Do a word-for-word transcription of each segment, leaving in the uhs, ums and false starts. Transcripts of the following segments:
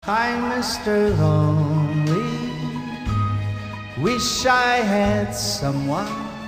Hi, Mister Lonely. Wish I had someone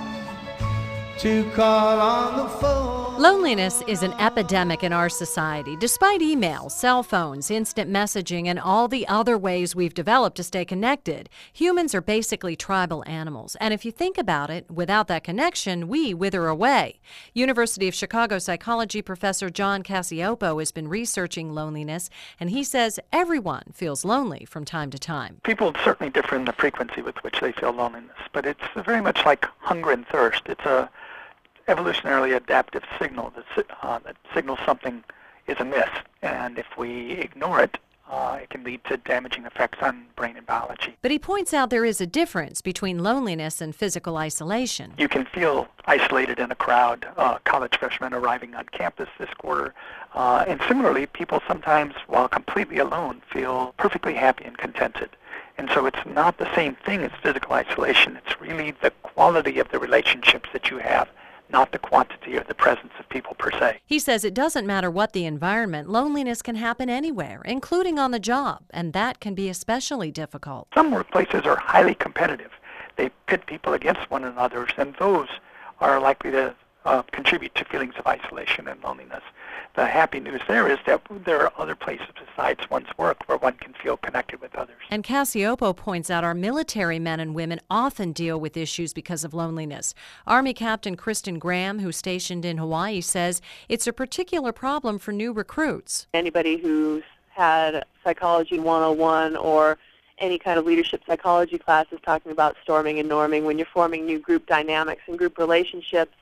to call on the phone. Loneliness is an epidemic in our society. Despite email, cell phones, instant messaging, and all the other ways we've developed to stay connected, humans are basically tribal animals. And if you think about it, without that connection, we wither away. University of Chicago psychology professor John Cacioppo has been researching loneliness, and he says everyone feels lonely from time to time. People certainly differ in the frequency with which they feel loneliness, but it's very much like hunger and thirst. It's a evolutionarily adaptive signal that, uh, that signals something is amiss, and if we ignore it, uh, it can lead to damaging effects on brain and biology. But he points out there is a difference between loneliness and physical isolation. You can feel isolated in a crowd, uh, college freshmen arriving on campus this quarter, uh, and similarly, people sometimes, while completely alone, feel perfectly happy and contented. And so it's not the same thing as physical isolation. It's really the quality of the relationships that you have, not the quantity or the presence of people per se. He says it doesn't matter what the environment, loneliness can happen anywhere, including on the job, and that can be especially difficult. Some workplaces are highly competitive. They pit people against one another, and those are likely to uh, contribute to feelings of isolation and loneliness. The happy news there is that there are other places besides one's work where one can feel connected with others. And Cacioppo points out our military men and women often deal with issues because of loneliness. Army Captain Kristen Graham, who's stationed in Hawaii, says it's a particular problem for new recruits. Anybody who's had Psychology one oh one or any kind of leadership psychology classes talking about storming and norming, when you're forming new group dynamics and group relationships.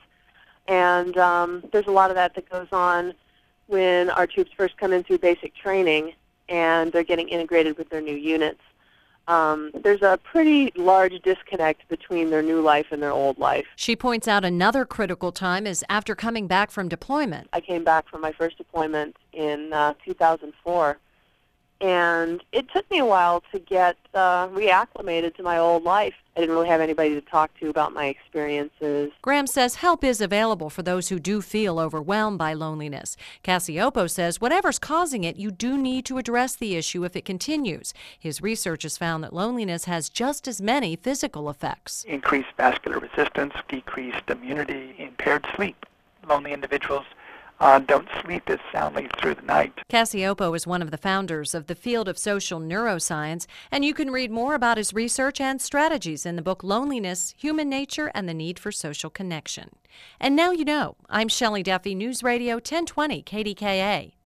And um, there's a lot of that that goes on when our troops first come in through basic training and they're getting integrated with their new units. Um, there's a pretty large disconnect between their new life and their old life. She points out another critical time is after coming back from deployment. I came back from my first deployment in uh, two thousand four, and it took me a while to get uh, reacclimated to my old life. I didn't really have anybody to talk to about my experiences. Graham says help is available for those who do feel overwhelmed by loneliness. Cacioppo says whatever's causing it, you do need to address the issue if it continues. His research has found that loneliness has just as many physical effects. Increased vascular resistance, decreased immunity, impaired sleep. Lonely individuals Uh, don't sleep as soundly through the night. Cacioppo is one of the founders of the field of social neuroscience, and you can read more about his research and strategies in the book Loneliness, Human Nature, and the Need for Social Connection. And now you know. I'm Shelley Duffy, News Radio ten twenty K D K A.